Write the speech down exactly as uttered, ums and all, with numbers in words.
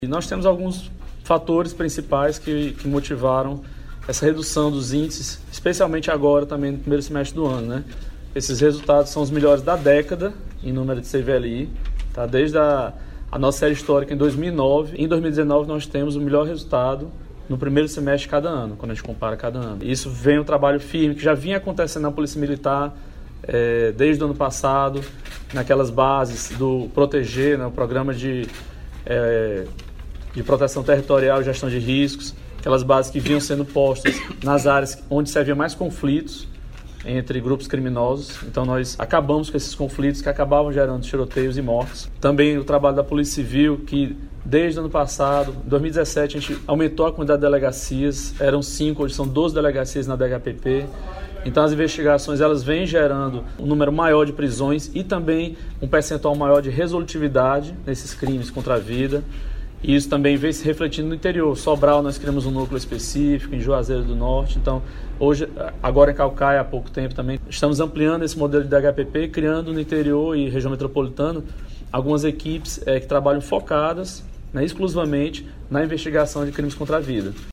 E nós temos alguns fatores principais que, que motivaram essa redução dos índices, especialmente agora também no primeiro semestre do ano, né? Esses resultados são os melhores da década em número de C V L I, tá? Desde a, a nossa série histórica em dois mil e nove. Em dois mil e dezenove nós temos o melhor resultado no primeiro semestre de cada ano, quando a gente compara cada ano. Isso vem um trabalho firme que já vinha acontecendo na Polícia Militar é, desde o ano passado, naquelas bases do Proteger, né, o programa de, é, de proteção territorial e gestão de riscos, aquelas bases que vinham sendo postas nas áreas onde se havia mais conflitos entre grupos criminosos. Então nós acabamos com esses conflitos que acabavam gerando tiroteios e mortes. Também o trabalho da Polícia Civil, que desde o ano passado, em dois mil e dezessete, a gente aumentou a quantidade de delegacias, eram cinco, hoje são doze delegacias na D H P P. Então as investigações elas vêm gerando um número maior de prisões e também um percentual maior de resolutividade nesses crimes contra a vida. E isso também vem se refletindo no interior. Sobral nós criamos um núcleo específico, em Juazeiro do Norte. Então, hoje, agora em Caucaia, há pouco tempo também, estamos ampliando esse modelo de D H P P, criando no interior e região metropolitana algumas equipes é, que trabalham focadas, né, exclusivamente na investigação de crimes contra a vida.